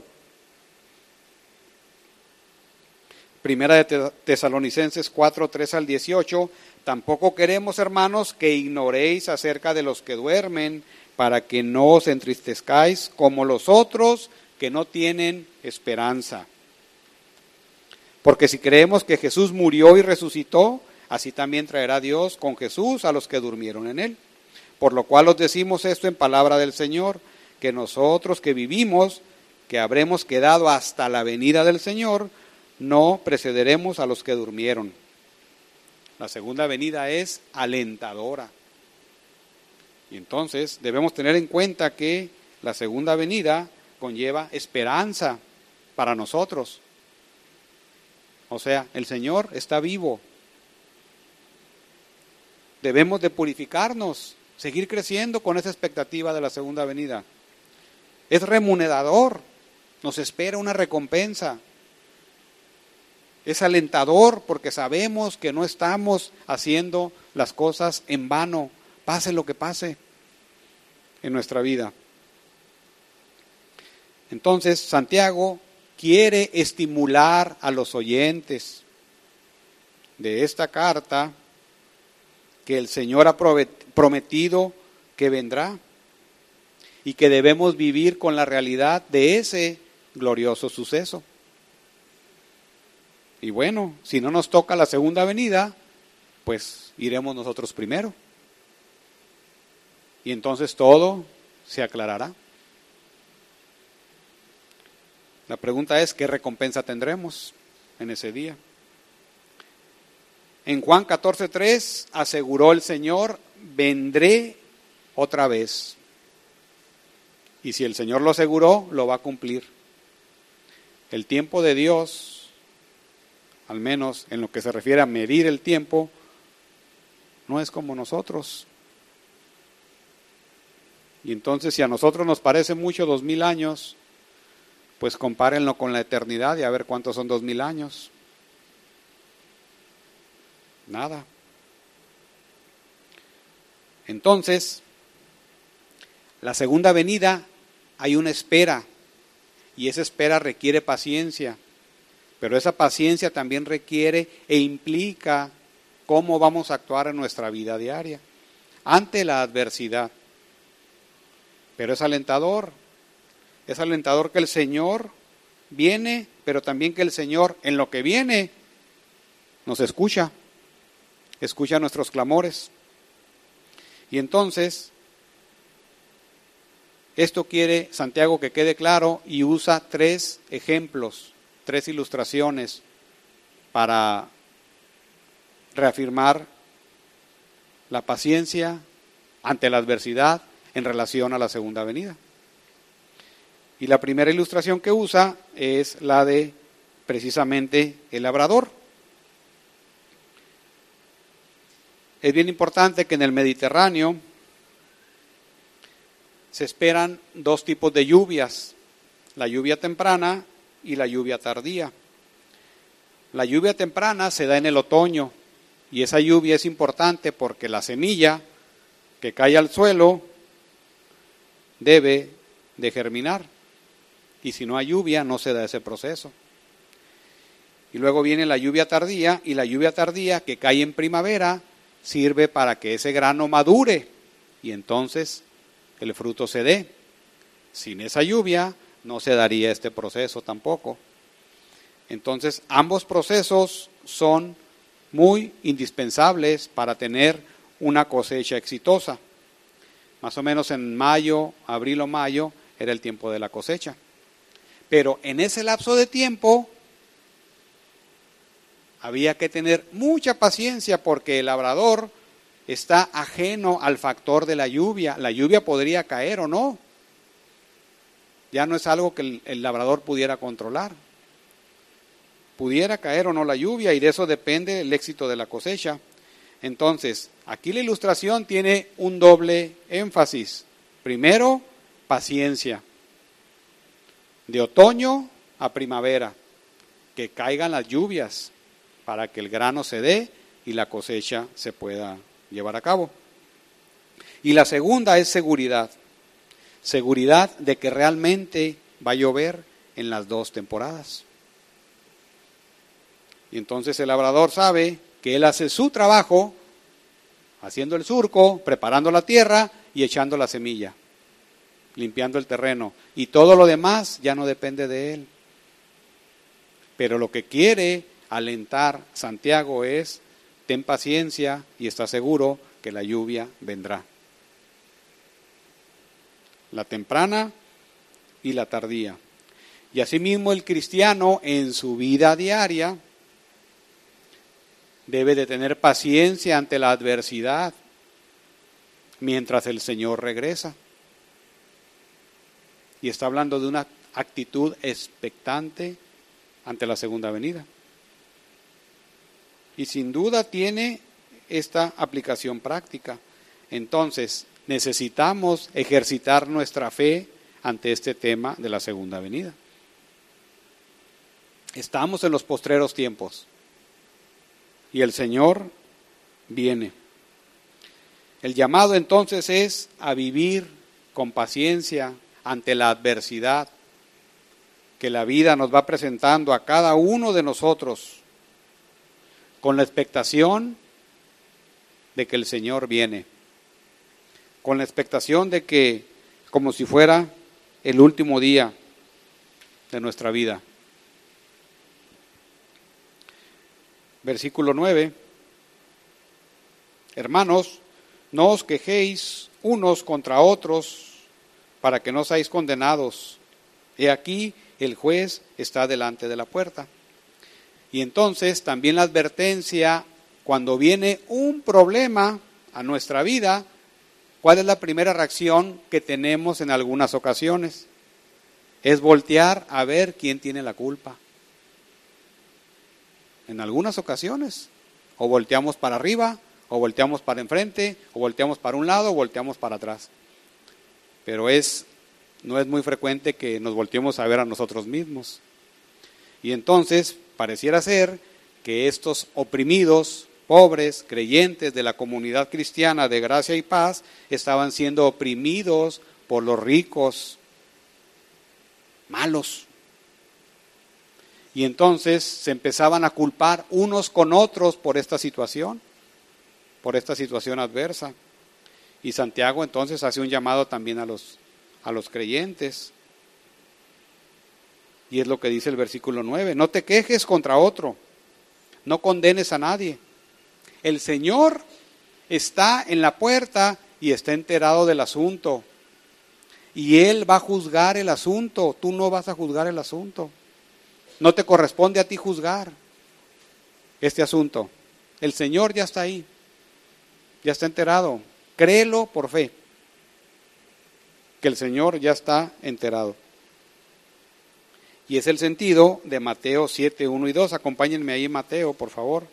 Primera de Tesalonicenses cuatro tres al dieciocho, tampoco queremos, hermanos, que ignoréis acerca de los que duermen, para que no os entristezcáis como los otros que no tienen esperanza. Porque si creemos que Jesús murió y resucitó, así también traerá Dios con Jesús a los que durmieron en Él. Por lo cual os decimos esto en palabra del Señor, que nosotros que vivimos, que habremos quedado hasta la venida del Señor, no precederemos a los que durmieron. La segunda venida es alentadora. Y entonces debemos tener en cuenta que la segunda venida conlleva esperanza para nosotros. O sea, el Señor está vivo. Debemos de purificarnos, seguir creciendo con esa expectativa de la segunda venida. Es remunerador, nos espera una recompensa. Es alentador porque sabemos que no estamos haciendo las cosas en vano, pase lo que pase en nuestra vida. Entonces, Santiago quiere estimular a los oyentes de esta carta que el Señor ha prometido que vendrá y que debemos vivir con la realidad de ese glorioso suceso. Y bueno, si no nos toca la segunda venida, pues iremos nosotros primero. Y entonces todo se aclarará. La pregunta es, ¿qué recompensa tendremos en ese día? En Juan catorce tres aseguró el Señor, vendré otra vez. Y si el Señor lo aseguró, lo va a cumplir. El tiempo de Dios, al menos en lo que se refiere a medir el tiempo, no es como nosotros. Y entonces, si a nosotros nos parece mucho dos mil años, pues compárenlo con la eternidad y a ver cuántos son dos mil años. Nada. Entonces, la segunda venida hay una espera, y esa espera requiere paciencia, pero esa paciencia también requiere e implica cómo vamos a actuar en nuestra vida diaria ante la adversidad. Pero es alentador, es alentador que el Señor viene, pero también que el Señor en lo que viene nos escucha, escucha nuestros clamores. Y entonces, esto quiere Santiago que quede claro y usa tres ejemplos, tres ilustraciones para reafirmar la paciencia ante la adversidad en relación a la segunda venida. Y la primera ilustración que usa es la de precisamente el labrador. Es bien importante que en el Mediterráneo se esperan dos tipos de lluvias, la lluvia temprana y la lluvia tardía. La lluvia temprana se da en el otoño y esa lluvia es importante porque la semilla que cae al suelo debe de germinar y si no hay lluvia no se da ese proceso. Y luego viene la lluvia tardía y la lluvia tardía que cae en primavera sirve para que ese grano madure y entonces el fruto se dé. Sin esa lluvia no se daría este proceso tampoco. Entonces ambos procesos son muy indispensables para tener una cosecha exitosa. Más o menos en mayo, abril o mayo era el tiempo de la cosecha. Pero en ese lapso de tiempo había que tener mucha paciencia porque el labrador está ajeno al factor de la lluvia. La lluvia podría caer o no. Ya no es algo que el, el labrador pudiera controlar. Pudiera caer o no la lluvia y de eso depende el éxito de la cosecha. Entonces, aquí la ilustración tiene un doble énfasis. Primero, paciencia. De otoño a primavera, que caigan las lluvias para que el grano se dé y la cosecha se pueda llevar a cabo. Y la segunda es seguridad. Seguridad de que realmente va a llover en las dos temporadas. Y entonces el labrador sabe que él hace su trabajo, haciendo el surco, preparando la tierra y echando la semilla, limpiando el terreno. Y todo lo demás ya no depende de él. Pero lo que quiere alentar Santiago es, ten paciencia y está seguro que la lluvia vendrá. La temprana y la tardía. Y asimismo el cristiano en su vida diaria debe de tener paciencia ante la adversidad mientras el Señor regresa. Y está hablando de una actitud expectante ante la segunda venida. Y sin duda tiene esta aplicación práctica. Entonces, necesitamos ejercitar nuestra fe ante este tema de la segunda venida. Estamos en los postreros tiempos y el Señor viene. El llamado entonces es a vivir con paciencia ante la adversidad que la vida nos va presentando a cada uno de nosotros, con la expectación de que el Señor viene, con la expectación de que, como si fuera el último día de nuestra vida. Versículo nueve. Hermanos, no os quejéis unos contra otros para que no seáis condenados. He aquí, el juez está delante de la puerta. Y entonces también la advertencia, cuando viene un problema a nuestra vida, ¿cuál es la primera reacción que tenemos en algunas ocasiones? Es voltear a ver quién tiene la culpa. En algunas ocasiones, o volteamos para arriba, o volteamos para enfrente, o volteamos para un lado, o volteamos para atrás. Pero es, no es muy frecuente que nos volteemos a ver a nosotros mismos. Y entonces pareciera ser que estos oprimidos, pobres, creyentes de la comunidad cristiana de gracia y paz, estaban siendo oprimidos por los ricos, malos. Y entonces se empezaban a culpar unos con otros por esta situación, por esta situación adversa. Y Santiago entonces hace un llamado también a los, a los creyentes. Y es lo que dice el versículo nueve. No te quejes contra otro, no condenes a nadie. El Señor está en la puerta y está enterado del asunto. Y Él va a juzgar el asunto, tú no vas a juzgar el asunto. No te corresponde a ti juzgar este asunto. El Señor ya está ahí, ya está enterado. Créelo por fe, que el Señor ya está enterado. Y es el sentido de Mateo siete, uno y dos. Acompáñenme ahí en Mateo, por favor.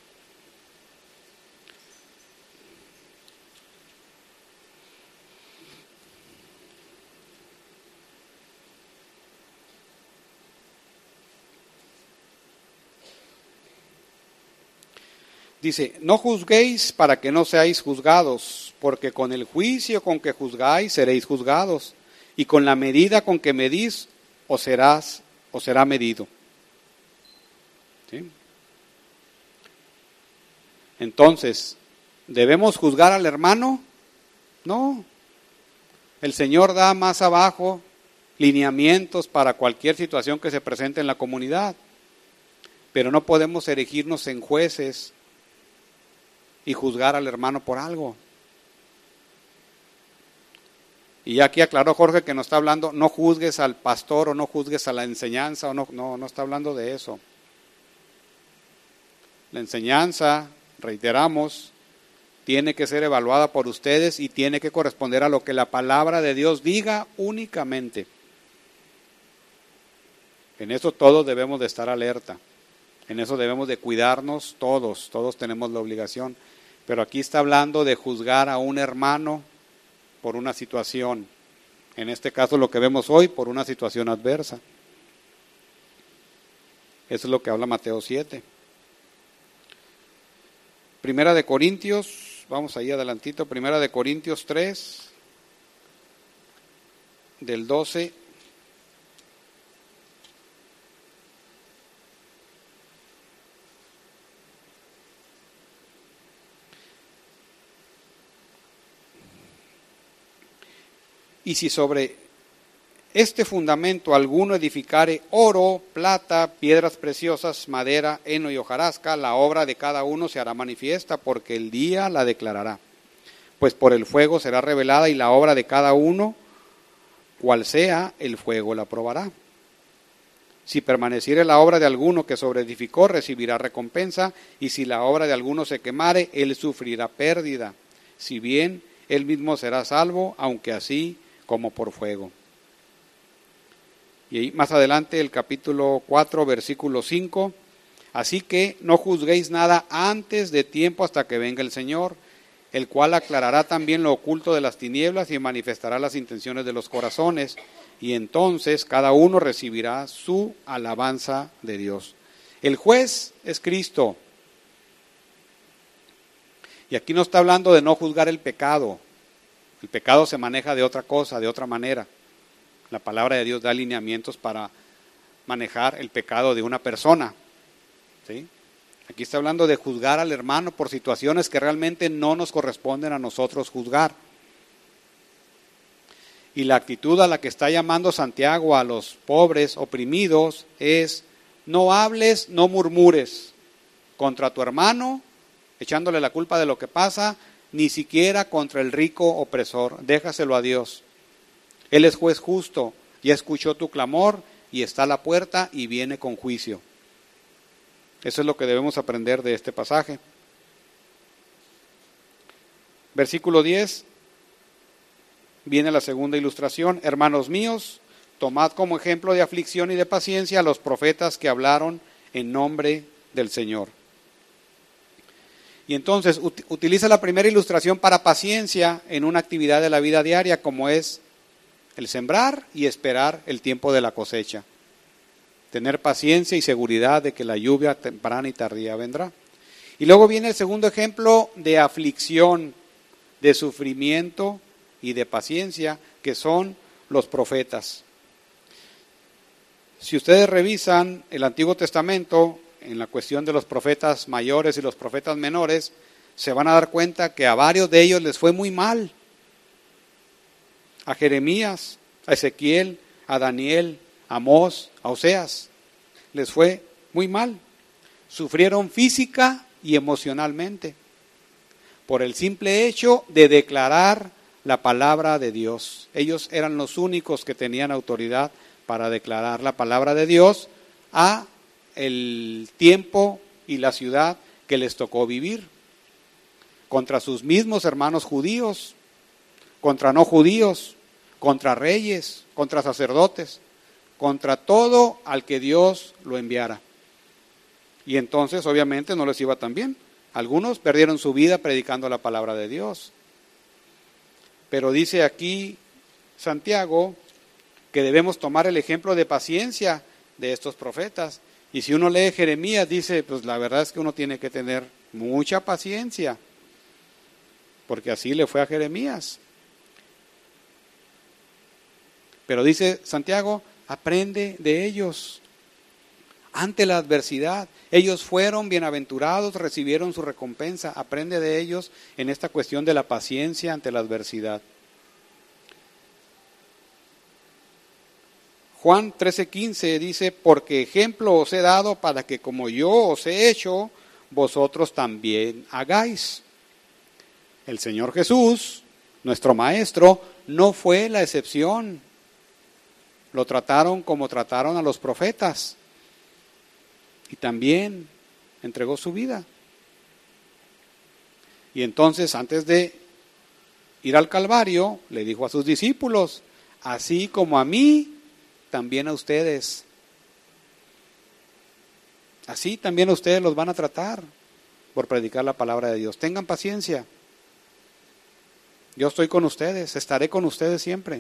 Dice, no juzguéis para que no seáis juzgados, porque con el juicio con que juzgáis seréis juzgados, y con la medida con que medís os serás, os será medido. ¿Sí? Entonces, ¿debemos juzgar al hermano? No. El Señor da más abajo lineamientos para cualquier situación que se presente en la comunidad, pero no podemos erigirnos en jueces y juzgar al hermano por algo. Y ya aquí aclaró Jorge que no está hablando, no juzgues al pastor o no juzgues a la enseñanza, o no, no, no está hablando de eso. La enseñanza, reiteramos, tiene que ser evaluada por ustedes y tiene que corresponder a lo que la palabra de Dios diga únicamente. En eso todos debemos de estar alerta, en eso debemos de cuidarnos todos, todos tenemos la obligación. Pero aquí está hablando de juzgar a un hermano por una situación. En este caso lo que vemos hoy, por una situación adversa. Eso es lo que habla Mateo siete. Primera de Corintios, vamos ahí adelantito, Primera de Corintios tres, del doce. Y si sobre este fundamento alguno edificare oro, plata, piedras preciosas, madera, heno y hojarasca, la obra de cada uno se hará manifiesta, porque el día la declarará. Pues por el fuego será revelada, y la obra de cada uno, cual sea, el fuego la probará. Si permaneciere la obra de alguno que sobreedificó, recibirá recompensa, y si la obra de alguno se quemare, él sufrirá pérdida. Si bien él mismo será salvo, aunque así como por fuego. Y ahí más adelante el capítulo cuatro, versículo cinco. Así que no juzguéis nada antes de tiempo hasta que venga el Señor, el cual aclarará también lo oculto de las tinieblas y manifestará las intenciones de los corazones. Y entonces cada uno recibirá su alabanza de Dios. El juez es Cristo. Y aquí no está hablando de no juzgar el pecado. El pecado se maneja de otra cosa, de otra manera. La palabra de Dios da lineamientos para manejar el pecado de una persona. ¿Sí? Aquí está hablando de juzgar al hermano por situaciones que realmente no nos corresponden a nosotros juzgar. Y la actitud a la que está llamando Santiago a los pobres, oprimidos, es: no hables, no murmures contra tu hermano, echándole la culpa de lo que pasa, ni siquiera contra el rico opresor. Déjaselo a Dios. Él es juez justo, ya escuchó tu clamor y está a la puerta y viene con juicio. Eso es lo que debemos aprender de este pasaje. Versículo diez, viene la segunda ilustración. Hermanos míos, tomad como ejemplo de aflicción y de paciencia a los profetas que hablaron en nombre del Señor. Y entonces ut- utiliza la primera ilustración para paciencia en una actividad de la vida diaria, como es el sembrar y esperar el tiempo de la cosecha. Tener paciencia y seguridad de que la lluvia temprana y tardía vendrá. Y luego viene el segundo ejemplo de aflicción, de sufrimiento y de paciencia, que son los profetas. Si ustedes revisan el Antiguo Testamento, en la cuestión de los profetas mayores y los profetas menores, se van a dar cuenta que a varios de ellos les fue muy mal. A Jeremías, a Ezequiel, a Daniel, a Amós, a Oseas, les fue muy mal. Sufrieron física y emocionalmente por el simple hecho de declarar la palabra de Dios. Ellos eran los únicos que tenían autoridad para declarar la palabra de Dios a el tiempo y la ciudad que les tocó vivir, contra sus mismos hermanos judíos, contra no judíos, contra reyes, contra sacerdotes. contra todo al que Dios lo enviara. Y entonces obviamente no les iba tan bien. Algunos perdieron su vida predicando la palabra de Dios. Pero dice aquí Santiago que debemos tomar el ejemplo de paciencia de estos profetas. Y si uno lee Jeremías, dice, pues la verdad es que uno tiene que tener mucha paciencia, porque así le fue a Jeremías. Pero dice Santiago, aprende de ellos. Ante la adversidad, ellos fueron bienaventurados, recibieron su recompensa. Aprende de ellos en esta cuestión de la paciencia ante la adversidad. Juan trece quince dice, porque ejemplo os he dado para que como yo os he hecho, vosotros también hagáis. El Señor Jesús, nuestro Maestro, no fue la excepción. Lo trataron como trataron a los profetas. Y también entregó su vida. Y entonces, antes de ir al Calvario, le dijo a sus discípulos, así como a mí, también a ustedes. Así también a ustedes los van a tratar por predicar la palabra de Dios. Tengan paciencia. Yo estoy con ustedes, estaré con ustedes siempre.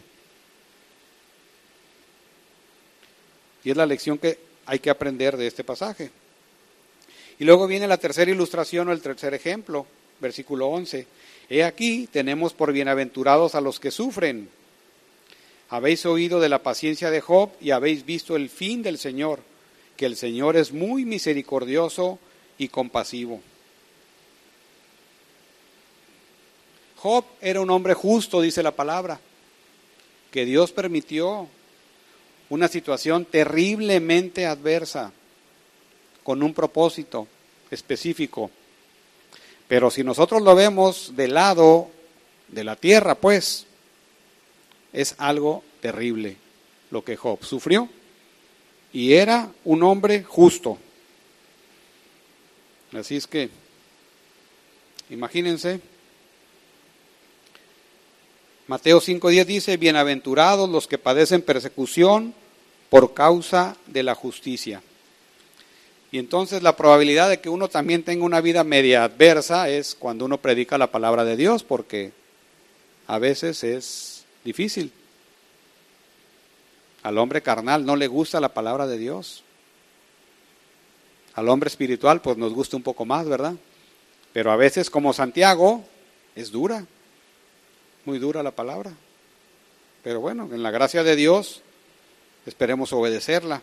Y es la lección que hay que aprender de este pasaje. Y luego viene la tercera ilustración o el tercer ejemplo, versículo once. He aquí, tenemos por bienaventurados a los que sufren. Habéis oído de la paciencia de Job y habéis visto el fin del Señor, que el Señor es muy misericordioso y compasivo. Job era un hombre justo, dice la palabra, que Dios permitió una situación terriblemente adversa, con un propósito específico. Pero si nosotros lo vemos del lado de la tierra, pues, es algo terrible lo que Job sufrió. Y era un hombre justo. Así es que, imagínense, Mateo cinco diez dice, bienaventurados los que padecen persecución por causa de la justicia. Y entonces la probabilidad de que uno también tenga una vida media adversa es cuando uno predica la palabra de Dios, porque a veces es difícil. Al hombre carnal no le gusta la palabra de Dios. Al hombre espiritual pues nos gusta un poco más, ¿verdad? Pero a veces, como Santiago, es dura, muy dura la palabra. Pero bueno, en la gracia de Dios esperemos obedecerla.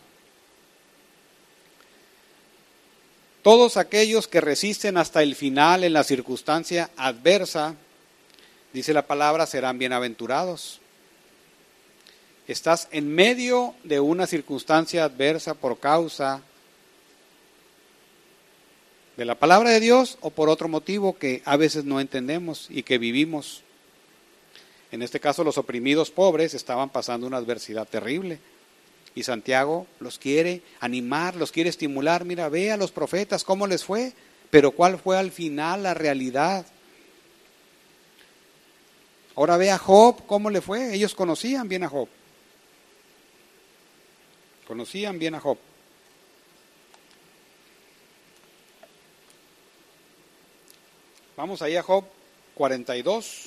Todos aquellos que resisten hasta el final en la circunstancia adversa, dice la palabra, serán bienaventurados. Estás en medio de una circunstancia adversa por causa de la palabra de Dios o por otro motivo que a veces no entendemos y que vivimos. En este caso, los oprimidos pobres estaban pasando una adversidad terrible. Y Santiago los quiere animar, los quiere estimular. Mira, ve a los profetas cómo les fue, pero ¿cuál fue al final la realidad? Ahora ve a Job cómo le fue. Ellos conocían bien a Job. Conocían bien a Job. Vamos ahí a Job cuarenta y dos.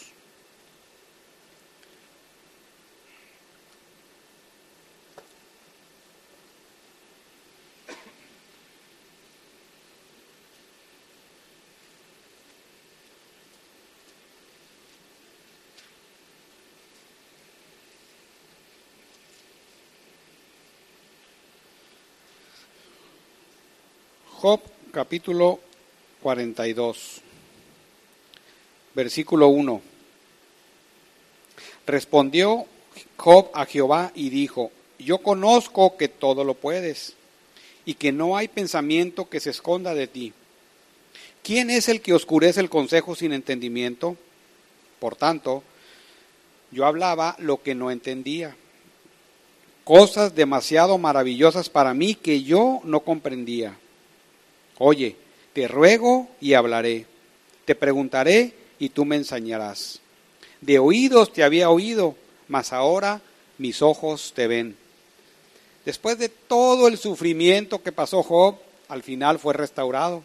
Job capítulo cuarenta y dos, versículo uno. Respondió Job a Jehová y dijo, yo conozco que todo lo puedes y que no hay pensamiento que se esconda de ti. ¿Quién es el que oscurece el consejo sin entendimiento? Por tanto, yo hablaba lo que no entendía, cosas demasiado maravillosas para mí que yo no comprendía. Oye, te ruego y hablaré, te preguntaré y tú me enseñarás. De oídos te había oído, mas ahora mis ojos te ven. Después de todo el sufrimiento que pasó Job, al final fue restaurado.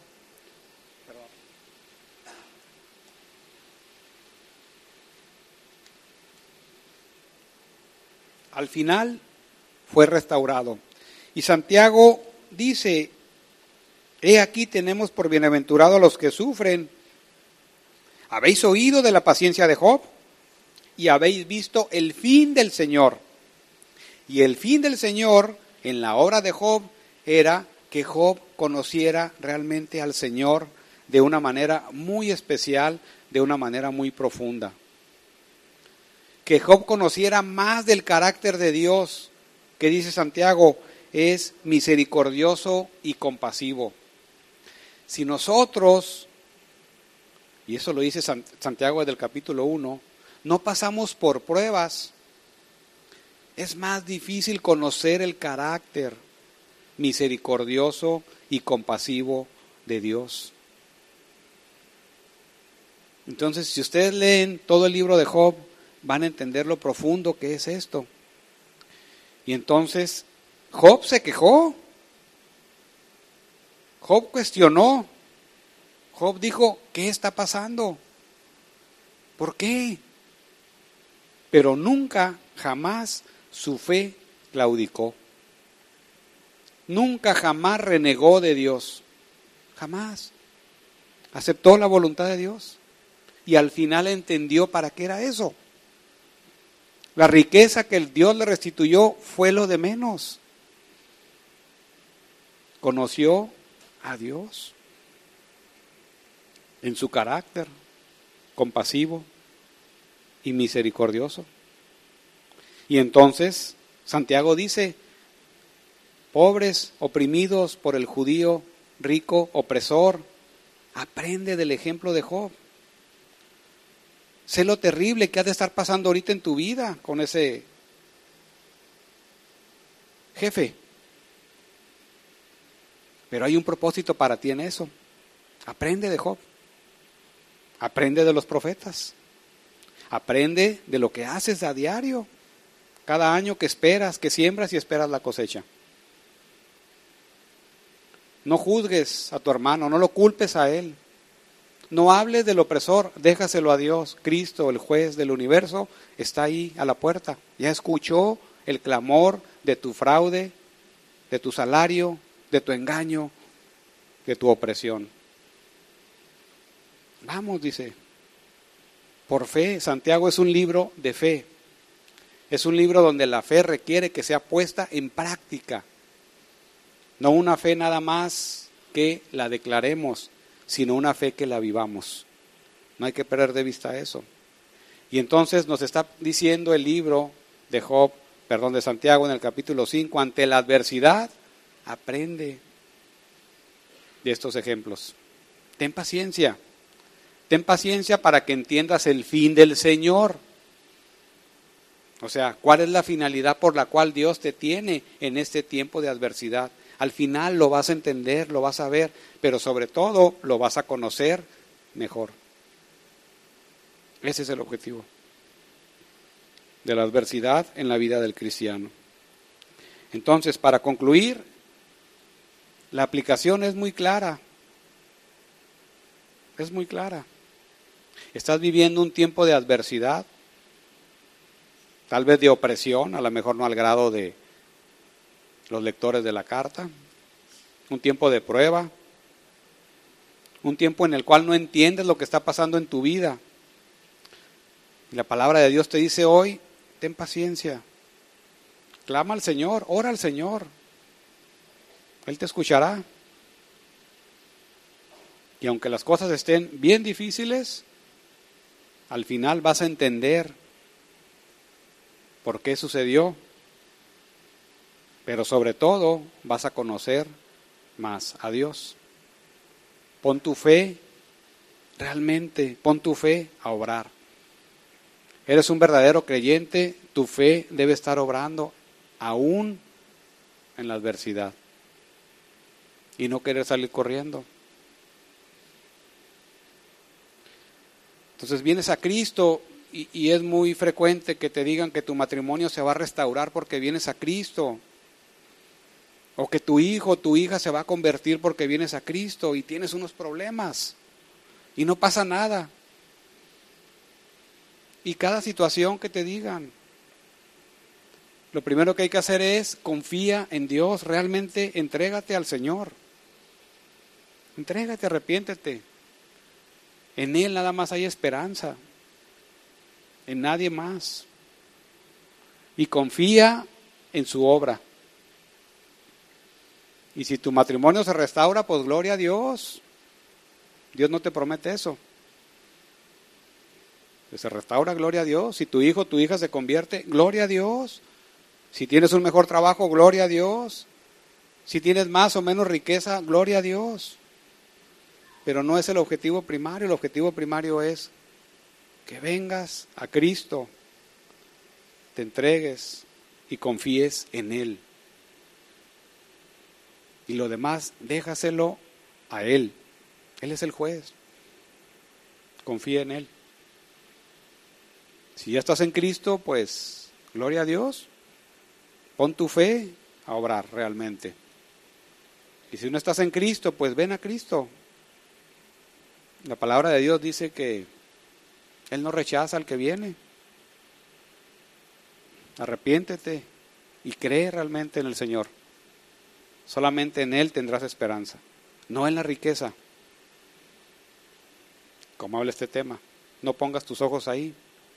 Al final fue restaurado. Y Santiago dice, he aquí tenemos por bienaventurados a los que sufren. ¿Habéis oído de la paciencia de Job? Y habéis visto el fin del Señor. Y el fin del Señor en la obra de Job era que Job conociera realmente al Señor de una manera muy especial, de una manera muy profunda. Que Job conociera más del carácter de Dios, que dice Santiago, es misericordioso y compasivo. Si nosotros, y eso lo dice Santiago desde el capítulo uno, no pasamos por pruebas, es más difícil conocer el carácter misericordioso y compasivo de Dios. Entonces, si ustedes leen todo el libro de Job, van a entender lo profundo que es esto. Y entonces, Job se quejó. Job cuestionó. Job dijo, ¿qué está pasando? ¿Por qué? Pero nunca, jamás su fe claudicó. Nunca, jamás renegó de Dios. Jamás. Aceptó la voluntad de Dios. Y al final entendió para qué era eso. La riqueza que el Dios le restituyó fue lo de menos. Conoció a Dios en su carácter compasivo y misericordioso. Y entonces Santiago dice, pobres, oprimidos por el judío rico, opresor, aprende del ejemplo de Job. Sé lo terrible que ha de estar pasando ahorita en tu vida con ese jefe. Pero hay un propósito para ti en eso. Aprende de Job. Aprende de los profetas. Aprende de lo que haces a diario. Cada año que esperas, que siembras y esperas la cosecha. No juzgues a tu hermano, no lo culpes a él. No hables del opresor, déjaselo a Dios. Cristo, el juez del universo, está ahí a la puerta. Ya escuchó el clamor de tu fraude, de tu salario, de tu engaño, de tu opresión. Vamos, dice. Por fe, Santiago es un libro de fe. Es un libro donde la fe requiere que sea puesta en práctica. No una fe nada más que la declaremos, sino una fe que la vivamos. No hay que perder de vista eso. Y entonces nos está diciendo el libro de Job, perdón, de Santiago en el capítulo cinco, ante la adversidad, aprende de estos ejemplos. Ten paciencia. Ten paciencia para que entiendas el fin del Señor. O sea, ¿cuál es la finalidad por la cual Dios te tiene en este tiempo de adversidad? Al final lo vas a entender, lo vas a ver, pero sobre todo lo vas a conocer mejor. Ese es el objetivo de la adversidad en la vida del cristiano. Entonces, para concluir, la aplicación es muy clara. Es muy clara. Estás viviendo un tiempo de adversidad, tal vez de opresión, a lo mejor no al grado de los lectores de la carta, un tiempo de prueba, un tiempo en el cual no entiendes lo que está pasando en tu vida. Y la palabra de Dios te dice hoy, ten paciencia, clama al Señor, ora al Señor, Él te escuchará. Y aunque las cosas estén bien difíciles, al final vas a entender por qué sucedió. Pero sobre todo vas a conocer más a Dios. Pon tu fe, realmente, pon tu fe a obrar. Eres un verdadero creyente, tu fe debe estar obrando aún en la adversidad. Y no querer salir corriendo. Entonces vienes a Cristo y, y es muy frecuente que te digan que tu matrimonio se va a restaurar porque vienes a Cristo. O que tu hijo o tu hija se va a convertir porque vienes a Cristo y tienes unos problemas y no pasa nada. Y cada situación que te digan, lo primero que hay que hacer es confía en Dios, realmente entrégate al Señor. Entrégate, arrepiéntete. En Él nada más hay esperanza, en nadie más. Y confía en su obra. Y si tu matrimonio se restaura, pues gloria a Dios. Dios no te promete eso. Que se restaura, gloria a Dios. Si tu hijo o tu hija se convierte, gloria a Dios. Si tienes un mejor trabajo, gloria a Dios. Si tienes más o menos riqueza, gloria a Dios. Pero no es el objetivo primario. El objetivo primario es que vengas a Cristo, te entregues y confíes en Él. Y lo demás, déjaselo a Él. Él es el juez. Confía en Él. Si ya estás en Cristo, pues, gloria a Dios. Pon tu fe a obrar realmente. Y si no estás en Cristo, pues ven a Cristo. La palabra de Dios dice que Él no rechaza al que viene. Arrepiéntete y cree realmente en el Señor. Solamente en Él tendrás esperanza, no en la riqueza. Como habla este tema, no pongas tus ojos ahí.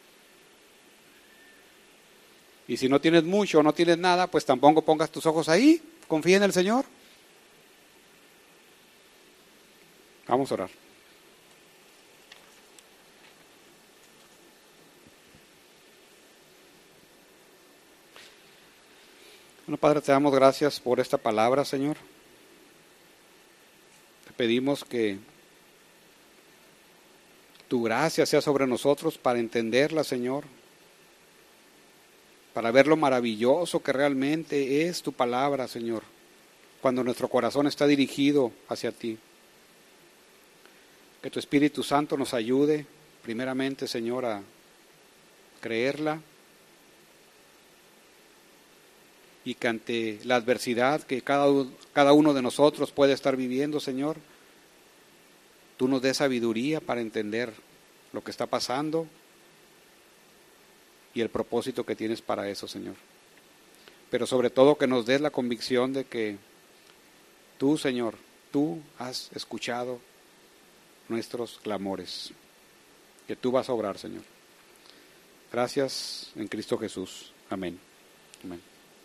Y si no tienes mucho o no tienes nada, pues tampoco pongas tus ojos ahí. Confía en el Señor. Vamos a orar. Bueno, Padre, te damos gracias por esta palabra, Señor. Te pedimos que tu gracia sea sobre nosotros para entenderla, Señor. Para ver lo maravilloso que realmente es tu palabra, Señor. Cuando nuestro corazón está dirigido hacia ti. Que tu Espíritu Santo nos ayude, primeramente, Señor, a creerla. Y que ante la adversidad que cada, cada uno de nosotros puede estar viviendo, Señor, tú nos des sabiduría para entender lo que está pasando y el propósito que tienes para eso, Señor. Pero sobre todo que nos des la convicción de que tú, Señor, tú has escuchado nuestros clamores, que tú vas a obrar, Señor. Gracias en Cristo Jesús. Amén. Amén.